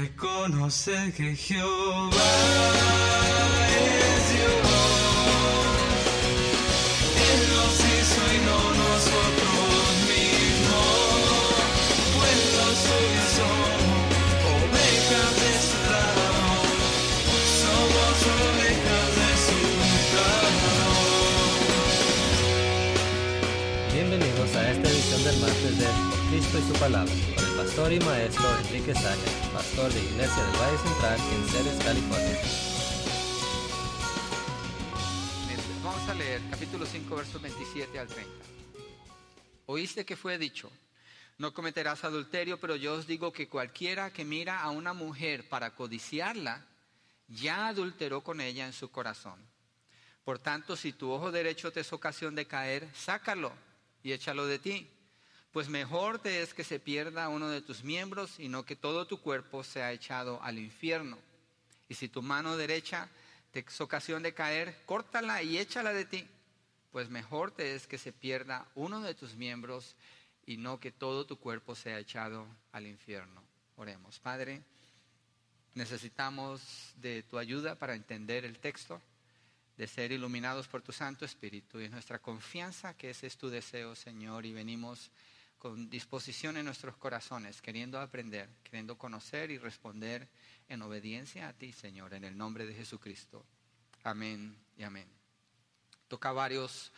Reconoce que Jehová es Dios. Él nos hizo y no nosotros mismos. Pueblo suyo somos, ovejas de su lado. Somos ovejas de su lado. Bienvenidos a esta edición del martes de Cristo y su Palabra, con el pastor y maestro Enrique Sáenz, pastor de Iglesia del Valle Central en Ceres, California. Vamos a leer capítulo 5, versos 27 al 30. Oíste que fue dicho, no cometerás adulterio, pero yo os digo que cualquiera que mira a una mujer para codiciarla, ya adulteró con ella en su corazón. Por tanto, si tu ojo derecho te es ocasión de caer, sácalo y échalo de ti. Pues mejor te es que se pierda uno de tus miembros y no que todo tu cuerpo sea echado al infierno. Y si tu mano derecha te es ocasión de caer, córtala y échala de ti. Pues mejor te es que se pierda uno de tus miembros y no que todo tu cuerpo sea echado al infierno. Oremos. Padre, necesitamos de tu ayuda para entender el texto, de ser iluminados por tu Santo Espíritu. Y es nuestra confianza que ese es tu deseo, Señor, y venimos con disposición en nuestros corazones, queriendo aprender, queriendo conocer y responder en obediencia a ti, Señor, en el nombre de Jesucristo. Amén y amén. Toca varias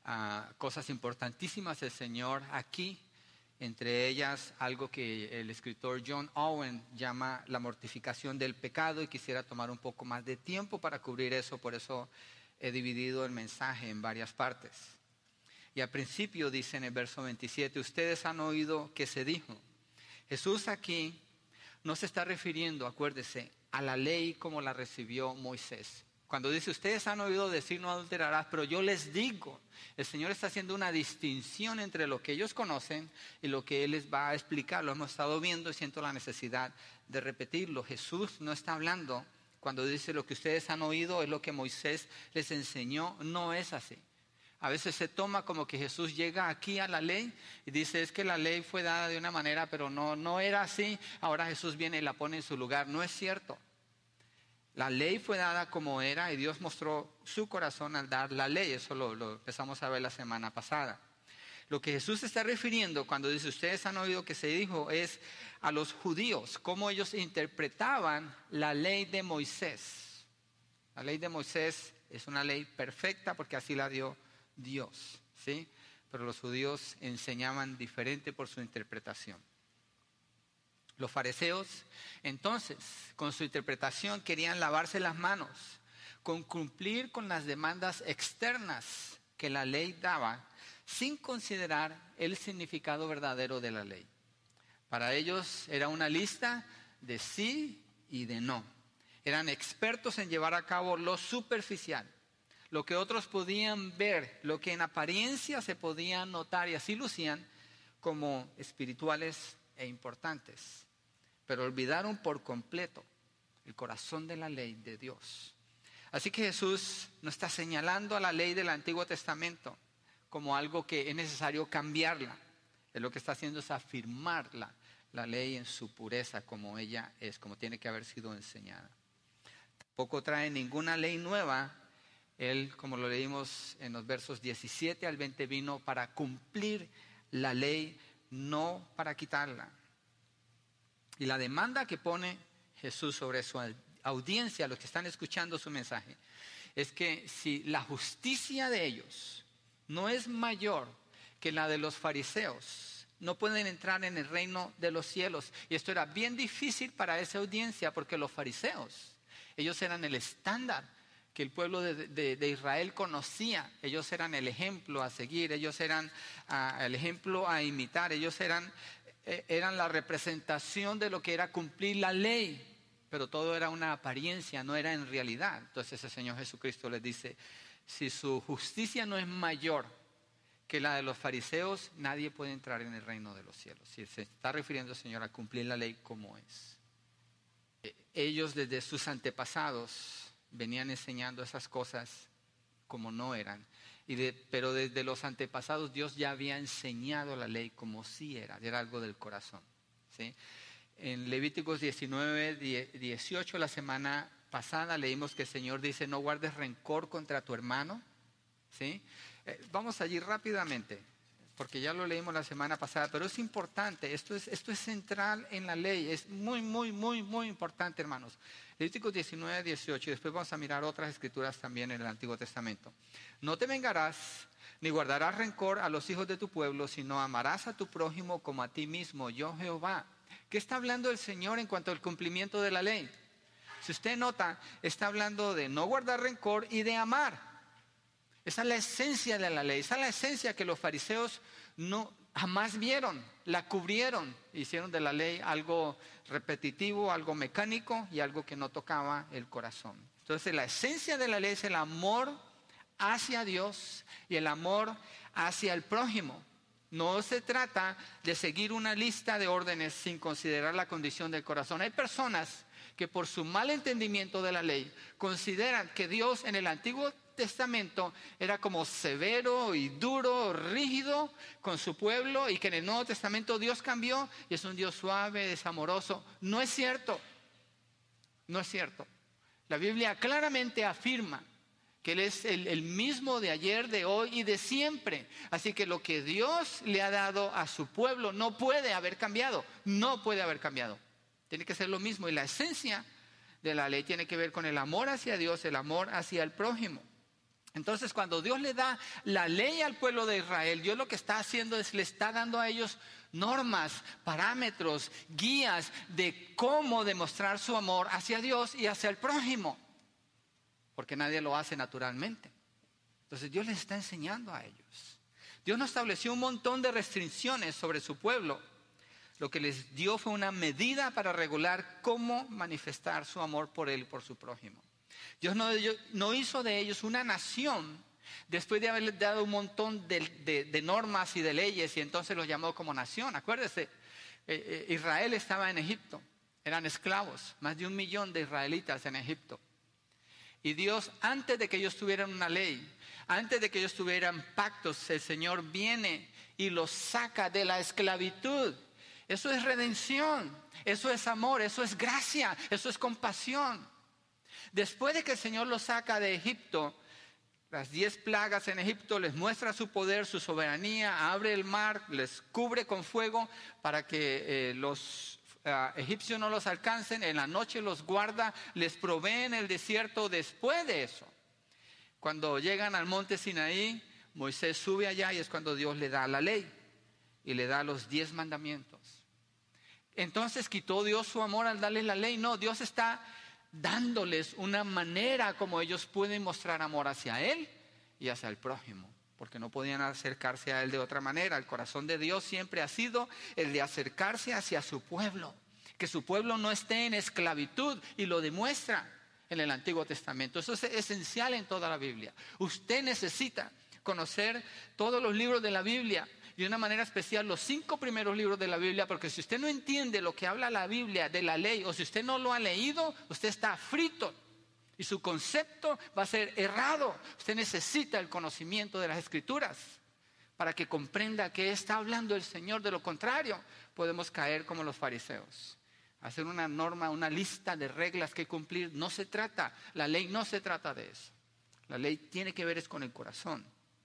cosas importantísimas el Señor aquí, entre ellas algo que el escritor John Owen llama la mortificación del pecado, y quisiera tomar un poco más de tiempo para cubrir eso, por eso he dividido el mensaje en varias partes. Y al principio dice en el verso 27, ustedes han oído que se dijo. Jesús aquí no se está refiriendo, acuérdese, a la ley como la recibió Moisés. Cuando dice, ustedes han oído decir no adulterarás, pero yo les digo, el Señor está haciendo una distinción entre lo que ellos conocen y lo que Él les va a explicar. Lo hemos estado viendo y siento la necesidad de repetirlo. Jesús no está hablando, cuando dice lo que ustedes han oído es lo que Moisés les enseñó, no es así. A veces se toma como que Jesús llega aquí a la ley y dice es que la ley fue dada de una manera, pero no era así. Ahora Jesús viene y la pone en su lugar. No es cierto. La ley fue dada como era y Dios mostró su corazón al dar la ley. Eso lo empezamos a ver la semana pasada. Lo que Jesús se está refiriendo cuando dice ustedes han oído que se dijo es a los judíos, cómo ellos interpretaban la ley de Moisés. La ley de Moisés es una ley perfecta porque así la dio Dios, ¿sí? Pero los judíos enseñaban diferente por su interpretación. Los fariseos, entonces, con su interpretación querían lavarse las manos, con cumplir con las demandas externas que la ley daba, sin considerar el significado verdadero de la ley. Para ellos era una lista de sí y de no. Eran expertos en llevar a cabo lo superficial, lo que otros podían ver, lo que en apariencia se podía notar, y así lucían como espirituales e importantes. Pero olvidaron por completo el corazón de la ley de Dios. Así que Jesús no está señalando a la ley del Antiguo Testamento como algo que es necesario cambiarla. Él lo que está haciendo es afirmar la ley en su pureza como ella es, como tiene que haber sido enseñada. Tampoco trae ninguna ley nueva. Él, como lo leímos en los versos 17 al 20, vino para cumplir la ley, no para quitarla. Y la demanda que pone Jesús sobre su audiencia, los que están escuchando su mensaje, es que si la justicia de ellos no es mayor que la de los fariseos, no pueden entrar en el reino de los cielos. Y esto era bien difícil para esa audiencia porque los fariseos, ellos eran el estándar que el pueblo de Israel conocía. Ellos eran el ejemplo a seguir, ellos eran el ejemplo a imitar, ellos eran la representación de lo que era cumplir la ley, pero todo era una apariencia, no era en realidad. Entonces el Señor Jesucristo les dice, si su justicia no es mayor que la de los fariseos, nadie puede entrar en el reino de los cielos. Si se está refiriendo el Señor a cumplir la ley como es. Ellos desde sus antepasados venían enseñando esas cosas como no eran. Pero desde los antepasados Dios ya había enseñado la ley como sí era algo del corazón, ¿sí? En Levíticos 19, 18, la semana pasada leímos que el Señor dice, no guardes rencor contra tu hermano. ¿Sí? Vamos allí rápidamente, porque ya lo leímos la semana pasada, pero es importante, esto es central en la ley, es muy, muy, muy, muy importante, hermanos. Levíticos 19, 18, y después vamos a mirar otras escrituras también en el Antiguo Testamento. No te vengarás, ni guardarás rencor a los hijos de tu pueblo, sino amarás a tu prójimo como a ti mismo, yo Jehová. ¿Qué está hablando el Señor en cuanto al cumplimiento de la ley? Si usted nota, está hablando de no guardar rencor y de amar. Esa es la esencia de la ley, esa es la esencia que los fariseos jamás vieron, la cubrieron, hicieron de la ley algo repetitivo, algo mecánico y algo que no tocaba el corazón. Entonces la esencia de la ley es el amor hacia Dios y el amor hacia el prójimo. No se trata de seguir una lista de órdenes sin considerar la condición del corazón. Hay personas que por su mal entendimiento de la ley consideran que Dios en el Antiguo Testamento era como severo y duro, rígido con su pueblo, y que en el Nuevo Testamento Dios cambió y es un Dios suave, es amoroso. No es cierto. No es cierto. La Biblia claramente afirma que Él es el mismo de ayer, de hoy y de siempre. Así que lo que Dios le ha dado a su pueblo no puede haber cambiado. No puede haber cambiado. Tiene que ser lo mismo. Y la esencia de la ley tiene que ver con el amor hacia Dios, el amor hacia el prójimo. Entonces, cuando Dios le da la ley al pueblo de Israel, Dios lo que está haciendo es le está dando a ellos normas, parámetros, guías de cómo demostrar su amor hacia Dios y hacia el prójimo. Porque nadie lo hace naturalmente. Entonces Dios les está enseñando a ellos. Dios no estableció un montón de restricciones sobre su pueblo. Lo que les dio fue una medida para regular cómo manifestar su amor por Él y por su prójimo. Dios no hizo de ellos una nación después de haberles dado un montón de normas y de leyes, y entonces los llamó como nación. Acuérdese, Israel estaba en Egipto, eran esclavos, más de 1 millón de israelitas en Egipto. Y Dios, antes de que ellos tuvieran una ley, antes de que ellos tuvieran pactos, el Señor viene y los saca de la esclavitud. Eso es redención, eso es amor, eso es gracia, eso es compasión. Después de que el Señor los saca de Egipto, las 10 plagas en Egipto, les muestra su poder, su soberanía, abre el mar, les cubre con fuego para que los egipcios no los alcancen, en la noche los guarda, les provee en el desierto. Después de eso, cuando llegan al monte Sinaí, Moisés sube allá y es cuando Dios le da la ley y le da los 10 mandamientos. Entonces, ¿quitó Dios su amor al darles la ley? No, Dios está dándoles una manera como ellos pueden mostrar amor hacia Él y hacia el prójimo, porque no podían acercarse a Él de otra manera. El corazón de Dios siempre ha sido el de acercarse hacia su pueblo, que su pueblo no esté en esclavitud, y lo demuestra en el Antiguo Testamento. Eso es esencial en toda la Biblia. Usted necesita conocer todos los libros de la Biblia, y de una manera especial los 5 primeros libros de la Biblia, porque si usted no entiende lo que habla la Biblia de la ley, o si usted no lo ha leído, usted está frito y su concepto va a ser errado. Usted necesita el conocimiento de las Escrituras para que comprenda qué está hablando el Señor. De lo contrario, podemos caer como los fariseos, hacer una norma, una lista de reglas que cumplir. No se trata, la ley no se trata de eso. La ley tiene que ver es con el corazón.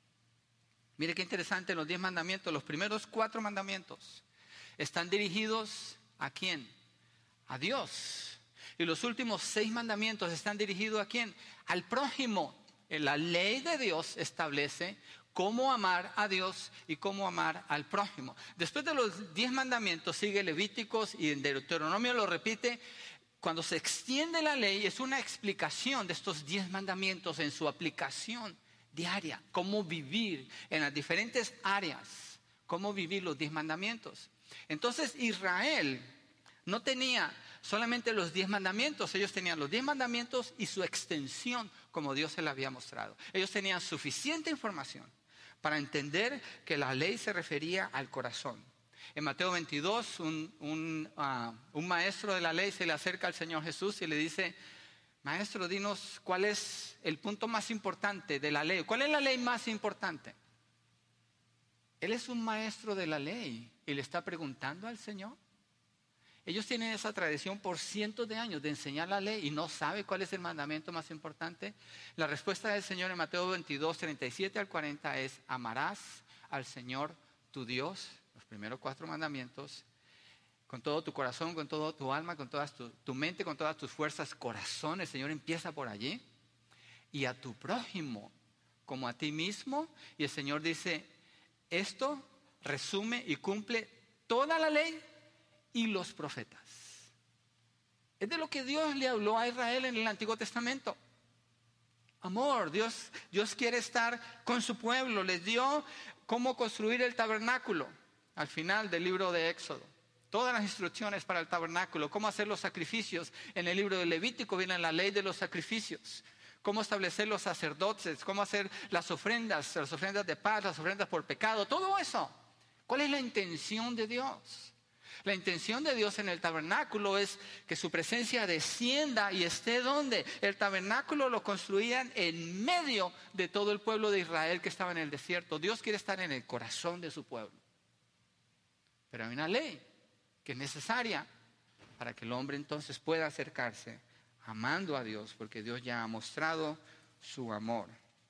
Mire qué interesante, los 10 mandamientos, los primeros 4 mandamientos están dirigidos ¿a quién? A Dios. Y los últimos 6 mandamientos están dirigidos ¿a quién? Al prójimo. La ley de Dios establece cómo amar a Dios y cómo amar al prójimo. Después de los 10 mandamientos sigue Levíticos, y en Deuteronomio lo repite. Cuando se extiende la ley es una explicación de estos 10 mandamientos en su aplicación diaria, cómo vivir en las diferentes áreas, cómo vivir los 10 mandamientos. Entonces Israel no tenía solamente los 10 mandamientos, ellos tenían los 10 mandamientos y su extensión como Dios se la había mostrado. Ellos tenían suficiente información para entender que la ley se refería al corazón. En Mateo 22, un maestro de la ley se le acerca al Señor Jesús y le dice: Maestro, dinos cuál es el punto más importante de la ley. ¿Cuál es la ley más importante? Él es un maestro de la ley y le está preguntando al Señor. Ellos tienen esa tradición por cientos de años de enseñar la ley y no sabe cuál es el mandamiento más importante. La respuesta del Señor en Mateo 22, 37 al 40 es: amarás al Señor tu Dios, los primeros 4 mandamientos, con todo tu corazón, con todo tu alma, con toda tu mente, con todas tus fuerzas, corazón. El Señor empieza por allí. Y a tu prójimo como a ti mismo. Y el Señor dice: esto resume y cumple toda la ley y los profetas. Es de lo que Dios le habló a Israel en el Antiguo Testamento. Amor, Dios quiere estar con su pueblo. Les dio cómo construir el tabernáculo al final del libro de Éxodo. Todas las instrucciones para el tabernáculo, cómo hacer los sacrificios. En el libro de Levítico viene la ley de los sacrificios. Cómo establecer los sacerdotes, cómo hacer las ofrendas de paz, las ofrendas por pecado, todo eso. ¿Cuál es la intención de Dios? La intención de Dios en el tabernáculo es que su presencia descienda y esté donde. El tabernáculo lo construían en medio de todo el pueblo de Israel que estaba en el desierto. Dios quiere estar en el corazón de su pueblo. Pero hay una ley que es necesaria para que el hombre entonces pueda acercarse amando a Dios, porque Dios ya ha mostrado su amor.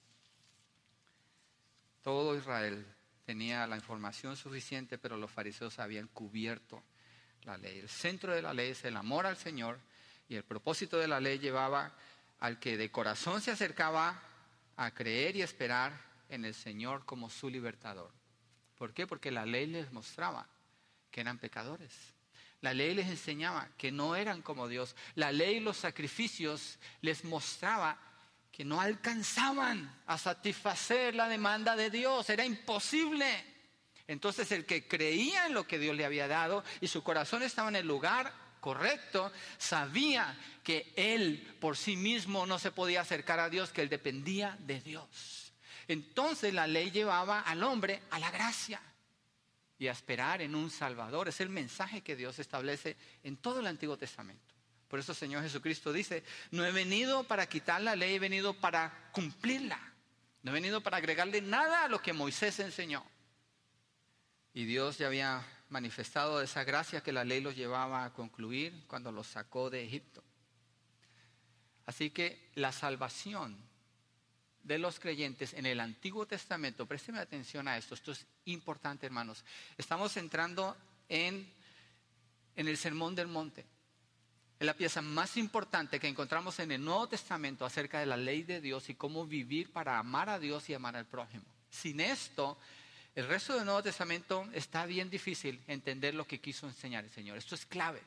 Todo Israel tenía la información suficiente, pero los fariseos habían cubierto la ley. El centro de la ley es el amor al Señor, y el propósito de la ley llevaba al que de corazón se acercaba a creer y esperar en el Señor como su libertador. ¿Por qué? Porque la ley les mostraba que eran pecadores. La ley les enseñaba que no eran como Dios. La ley y los sacrificios les mostraba que no alcanzaban a satisfacer la demanda de Dios. Era imposible. Entonces el que creía en lo que Dios le había dado y su corazón estaba en el lugar correcto, sabía que él por sí mismo no se podía acercar a Dios, que él dependía de Dios. Entonces la ley llevaba al hombre a la gracia y a esperar en un Salvador. Es el mensaje que Dios establece en todo el Antiguo Testamento. Por eso el Señor Jesucristo dice: no he venido para quitar la ley, he venido para cumplirla. No he venido para agregarle nada a lo que Moisés enseñó. Y Dios ya había manifestado esa gracia que la ley los llevaba a concluir cuando los sacó de Egipto. Así que la salvación de los creyentes en el Antiguo Testamento, présteme atención a esto es importante, hermanos. Estamos entrando en el Sermón del Monte. Es la pieza más importante que encontramos en el Nuevo Testamento acerca de la ley de Dios y cómo vivir para amar a Dios y amar al prójimo. Sin esto, el resto del Nuevo Testamento está bien difícil entender lo que quiso enseñar el Señor. Esto es clave.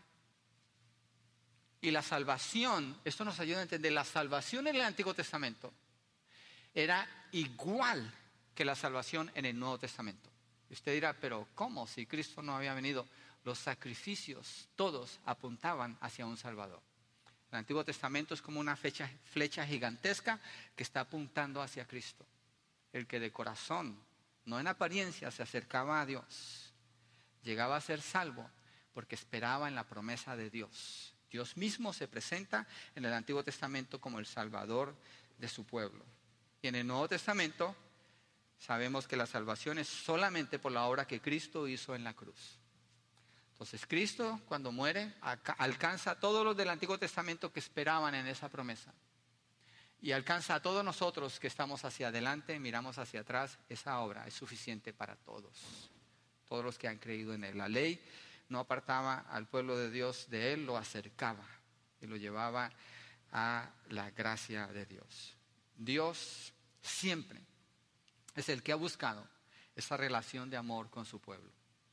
Y la salvación, esto nos ayuda a entender, la salvación en el Antiguo Testamento era igual que la salvación en el Nuevo Testamento. Y usted dirá: pero ¿cómo? Si Cristo no había venido. Los sacrificios todos apuntaban hacia un Salvador. El Antiguo Testamento es como una flecha gigantesca que está apuntando hacia Cristo. El que de corazón, no en apariencia, se acercaba a Dios, llegaba a ser salvo porque esperaba en la promesa de Dios. Dios mismo se presenta en el Antiguo Testamento como el Salvador de su pueblo. Y en el Nuevo Testamento sabemos que la salvación es solamente por la obra que Cristo hizo en la cruz. Entonces Cristo, cuando muere, alcanza a todos los del Antiguo Testamento que esperaban en esa promesa. Y alcanza a todos nosotros que estamos hacia adelante, miramos hacia atrás. Esa obra es suficiente para todos. Todos los que han creído en Él. La ley no apartaba al pueblo de Dios de Él, lo acercaba y lo llevaba a la gracia de Dios. Dios siempre es el que ha buscado esa relación de amor con su pueblo.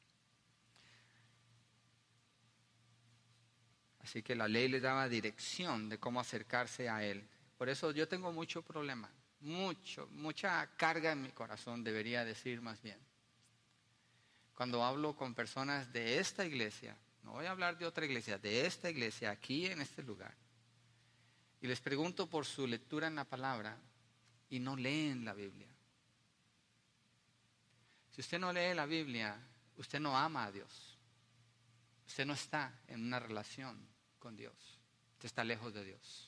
Así que la ley le daba dirección de cómo acercarse a Él. Por eso yo tengo mucho problema, mucha carga en mi corazón, debería decir más bien. Cuando hablo con personas de esta iglesia, no voy a hablar de otra iglesia, de esta iglesia, aquí en este lugar, y les pregunto por su lectura en la palabra y no leen la Biblia. Si usted no lee la Biblia, usted no ama a Dios. Usted no está en una relación con Dios. Usted está lejos de Dios.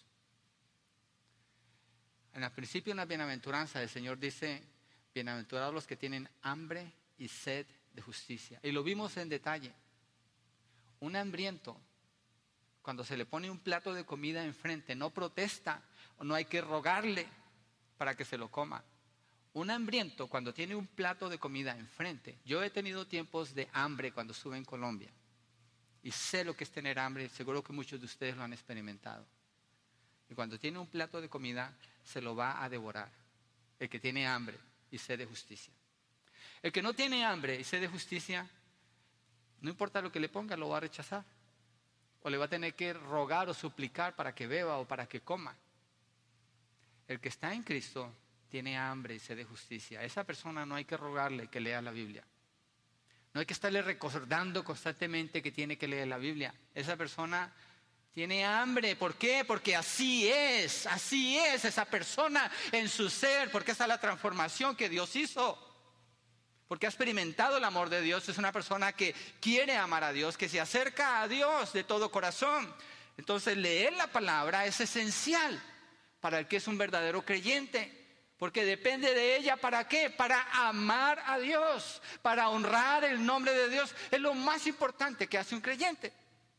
En el principio, en la bienaventuranza, el Señor dice: bienaventurados los que tienen hambre y sed de justicia. Y lo vimos en detalle. Un hambriento, cuando se le pone un plato de comida enfrente, no protesta o no hay que rogarle para que se lo coma. Un hambriento, cuando tiene un plato de comida enfrente, yo he tenido tiempos de hambre cuando estuve en Colombia y sé lo que es tener hambre, seguro que muchos de ustedes lo han experimentado. Y cuando tiene un plato de comida, se lo va a devorar. El que tiene hambre y sed de justicia. El que no tiene hambre y sed de justicia, no importa lo que le ponga, lo va a rechazar. O le va a tener que rogar o suplicar para que beba o para que coma. El que está en Cristo tiene hambre y sed de justicia. A esa persona no hay que rogarle que lea la Biblia. No hay que estarle recordando constantemente que tiene que leer la Biblia. Esa persona tiene hambre. ¿Por qué? Porque así es esa persona en su ser, porque esa es la transformación que Dios hizo. Porque ha experimentado el amor de Dios, es una persona que quiere amar a Dios, que se acerca a Dios de todo corazón. Entonces leer la palabra es esencial para el que es un verdadero creyente. Porque depende de ella, ¿para qué? Para amar a Dios, para honrar el nombre de Dios. Es lo más importante que hace un creyente.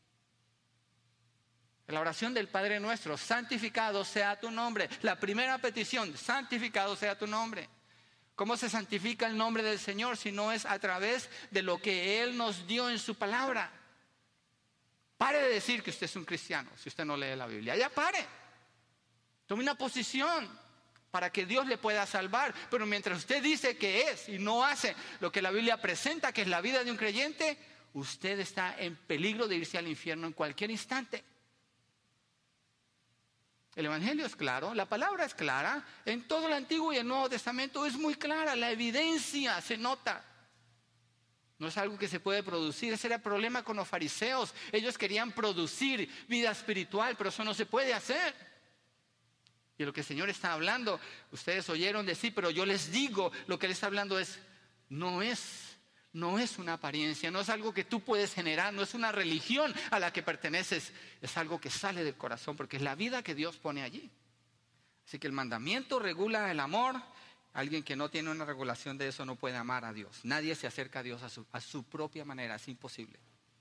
En la oración del Padre Nuestro, santificado sea tu nombre. La primera petición, santificado sea tu nombre. ¿Cómo se santifica el nombre del Señor si no es a través de lo que Él nos dio en su palabra? Pare de decir que usted es un cristiano si usted no lee la Biblia. Ya pare. Tome una posición para que Dios le pueda salvar. Pero mientras usted dice que es y no hace lo que la Biblia presenta, que es la vida de un creyente, usted está en peligro de irse al infierno en cualquier instante. El Evangelio es claro, la palabra es clara, en todo el Antiguo y el Nuevo Testamento es muy clara, la evidencia se nota. No es algo que se puede producir, ese era el problema con los fariseos. Ellos querían producir vida espiritual, pero eso no se puede hacer. Y lo que el Señor está hablando, ustedes oyeron decir, pero yo les digo, lo que Él está hablando no es una apariencia, no es algo que tú puedes generar, no es una religión a la que perteneces, es algo que sale del corazón, porque es la vida que Dios pone allí. Así que el mandamiento regula el amor. Alguien que no tiene una regulación de eso no puede amar a Dios. Nadie se acerca a Dios a su propia manera, es imposible.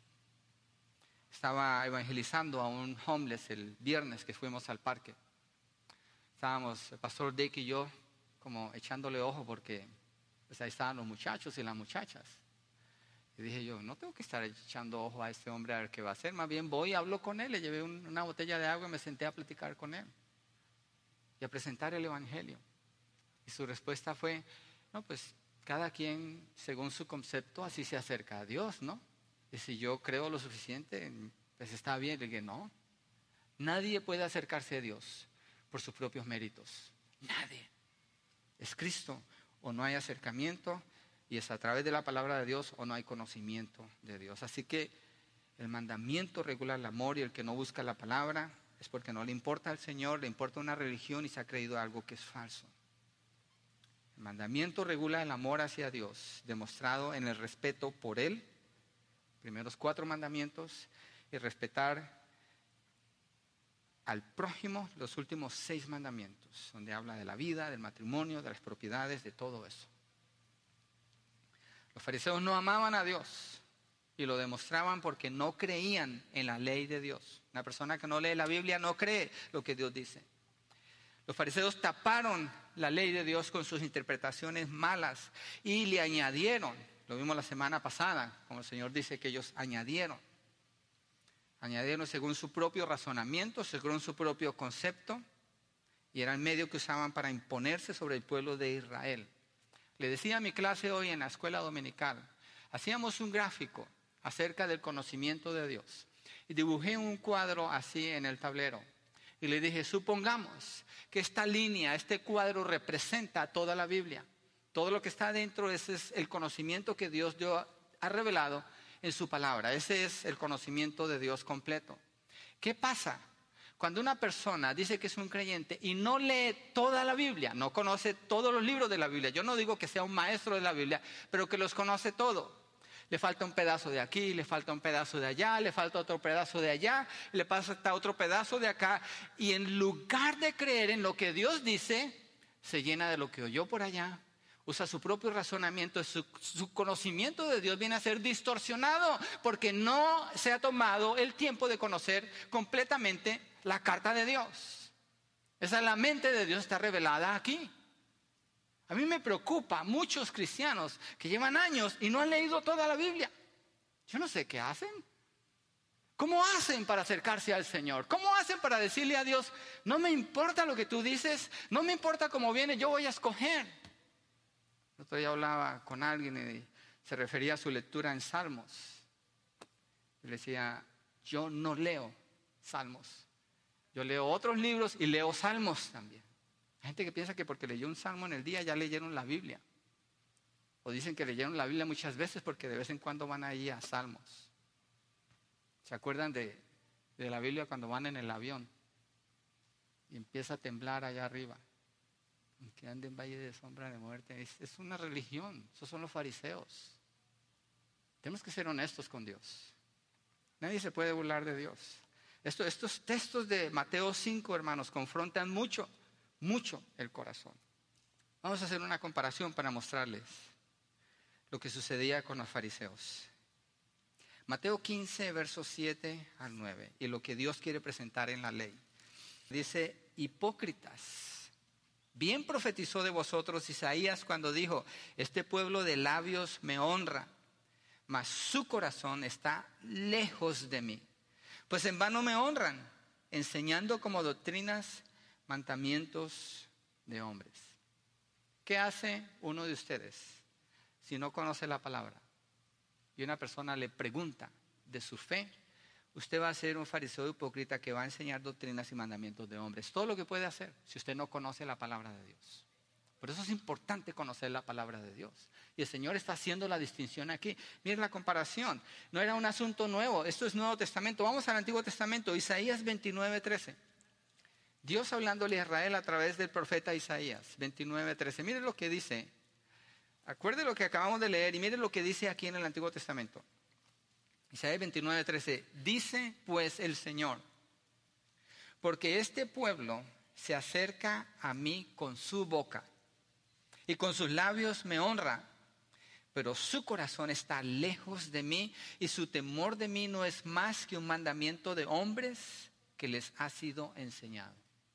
Estaba evangelizando a un homeless el viernes que fuimos al parque. Estábamos, el pastor Dick y yo, como echándole ojo porque pues ahí estaban los muchachos y las muchachas. Y dije yo, no tengo que estar echando ojo a este hombre a ver qué va a hacer. Más bien voy y hablo con él. Le llevé una botella de agua y me senté a platicar con él. Y a presentar el Evangelio. Y su respuesta fue, no, pues cada quien según su concepto así se acerca a Dios, ¿no? Y si yo creo lo suficiente, pues está bien. Le dije, no, nadie puede acercarse a Dios por sus propios méritos. Nadie. Es Cristo. O no hay acercamiento y es a través de la palabra de Dios o no hay conocimiento de Dios. Así que el mandamiento regula el amor y el que no busca la palabra es porque no le importa al Señor, le importa una religión y se ha creído algo que es falso. El mandamiento regula el amor hacia Dios, demostrado en el respeto por Él, primeros 4 mandamientos, y respetar al prójimo, los últimos 6 mandamientos, donde habla de la vida, del matrimonio, de las propiedades, de todo eso. Los fariseos no amaban a Dios y lo demostraban porque no creían en la ley de Dios. Una persona que no lee la Biblia no cree lo que Dios dice. Los fariseos taparon la ley de Dios con sus interpretaciones malas y le añadieron, lo vimos la semana pasada, como el Señor dice que ellos añadieron según su propio razonamiento, según su propio concepto, y era el medio que usaban para imponerse sobre el pueblo de Israel. Le decía a mi clase hoy en la escuela dominical, hacíamos un gráfico acerca del conocimiento de Dios, y dibujé un cuadro así en el tablero, y le dije, supongamos que esta línea, este cuadro representa toda la Biblia, todo lo que está dentro, ese es el conocimiento que Dios ha revelado en su palabra. Ese es el conocimiento de Dios completo. ¿Qué pasa cuando una persona dice que es un creyente y no lee toda la Biblia, no conoce todos los libros de la Biblia? Yo no digo que sea un maestro de la Biblia, pero que los conoce todo. Le falta un pedazo de aquí, le falta un pedazo de allá, le falta otro pedazo de allá, le falta otro pedazo de acá, y en lugar de creer en lo que Dios dice, se llena de lo que oyó por allá, usa su propio razonamiento, su conocimiento de Dios viene a ser distorsionado porque no se ha tomado el tiempo de conocer completamente la carta de Dios. Esa es la mente de Dios, está revelada aquí. A mí me preocupa muchos cristianos que llevan años y no han leído toda la Biblia. Yo no sé qué hacen. ¿Cómo hacen para acercarse al Señor? ¿Cómo hacen para decirle a Dios, no me importa lo que tú dices, no me importa cómo viene, yo voy a escoger? El otro día hablaba con alguien y se refería a su lectura en Salmos. Y le decía, yo no leo Salmos. Yo leo otros libros y leo Salmos también. Hay gente que piensa que porque leyó un Salmo en el día ya leyeron la Biblia. O dicen que leyeron la Biblia muchas veces porque de vez en cuando van ahí a Salmos. ¿Se acuerdan de la Biblia cuando van en el avión? Y empieza a temblar allá arriba. Que ande en valle de sombra de muerte. Es una religión. Esos son los fariseos. Tenemos que ser honestos con Dios. Nadie se puede burlar de Dios. Estos textos de Mateo 5, hermanos, confrontan mucho el corazón. Vamos a hacer una comparación para mostrarles lo que sucedía con los fariseos. Mateo 15, versos 7 al 9. Y lo que Dios quiere presentar en la ley. Dice, hipócritas. Bien profetizó de vosotros Isaías cuando dijo, este pueblo de labios me honra, mas su corazón está lejos de mí. Pues en vano me honran, enseñando como doctrinas mandamientos de hombres. ¿Qué hace uno de ustedes si no conoce la palabra? Y una persona le pregunta de su fe, usted va a ser un fariseo hipócrita que va a enseñar doctrinas y mandamientos de hombres. Todo lo que puede hacer si usted no conoce la palabra de Dios. Por eso es importante conocer la palabra de Dios. Y el Señor está haciendo la distinción aquí. Miren la comparación. No era un asunto nuevo. Esto es Nuevo Testamento. Vamos al Antiguo Testamento. Isaías 29:13. Dios hablándole a Israel a través del profeta Isaías 29:13. Miren lo que dice. Acuerde lo que acabamos de leer y miren lo que dice aquí en el Antiguo Testamento. Isaías 29:13, dice pues el Señor, porque este pueblo se acerca a mí con su boca y con sus labios me honra, pero su corazón está lejos de mí y su temor de mí no es más que un mandamiento de hombres que les ha sido enseñado.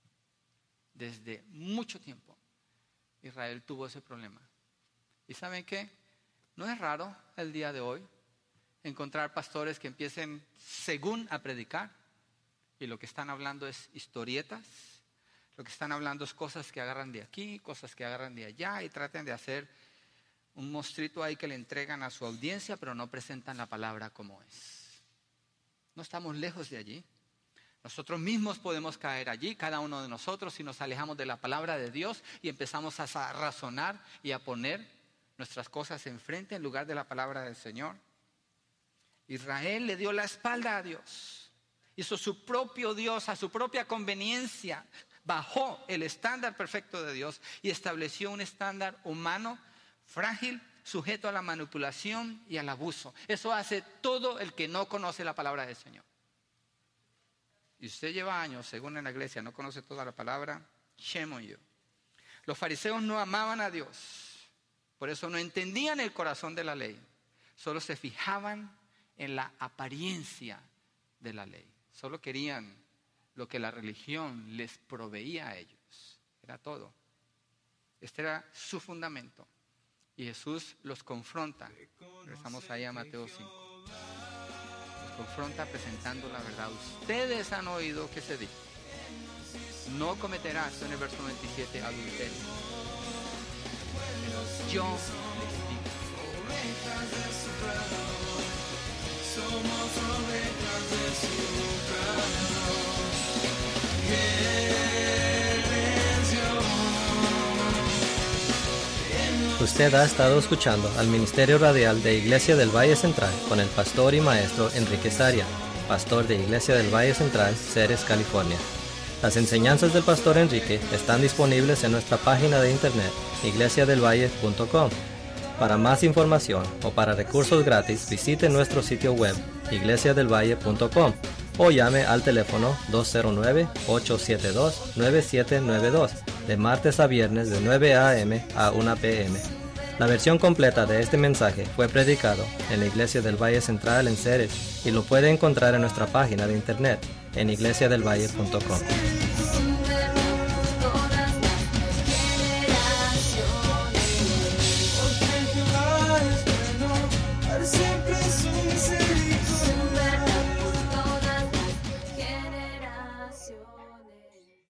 Desde mucho tiempo Israel tuvo ese problema. ¿Y saben qué? No es raro el día de hoy encontrar pastores que empiecen según a predicar y lo que están hablando es historietas, lo que están hablando es cosas que agarran de aquí, cosas que agarran de allá y tratan de hacer un monstruito ahí que le entregan a su audiencia, pero no presentan la palabra como es. No estamos lejos de allí. Nosotros mismos podemos caer allí, cada uno de nosotros, si nos alejamos de la palabra de Dios y empezamos a razonar y a poner nuestras cosas enfrente en lugar de la palabra del Señor. Israel le dio la espalda a Dios, hizo su propio Dios a su propia conveniencia, bajó el estándar perfecto de Dios y estableció un estándar humano, frágil, sujeto a la manipulación y al abuso. Eso hace todo el que no conoce la palabra del Señor. Y usted lleva años, según en la iglesia, no conoce toda la palabra, shame on you. Los fariseos no amaban a Dios, por eso no entendían el corazón de la ley, solo se fijaban en la apariencia de la ley. Solo querían lo que la religión les proveía a ellos. Era todo. Este era su fundamento. Y Jesús los confronta. Regresamos ahí a Mateo 5. Los confronta presentando la verdad. Ustedes han oído que se dijo, no cometerás, en el verso 27, adulterio. Pero yo les digo, somos ovejas de su prado. Usted ha estado escuchando al Ministerio Radial de Iglesia del Valle Central con el pastor y maestro Enrique Saria, pastor de Iglesia del Valle Central, Ceres, California. Las enseñanzas del pastor Enrique están disponibles en nuestra página de internet, iglesiadelvalle.com. Para más información o para recursos gratis, visite nuestro sitio web, iglesiadelvalle.com, o llame al teléfono 209-872-9792, de martes a viernes de 9 a.m. a 1 p.m. La versión completa de este mensaje fue predicado en la Iglesia del Valle Central en Ceres y lo puede encontrar en nuestra página de internet en iglesiadelvalle.com. Siempre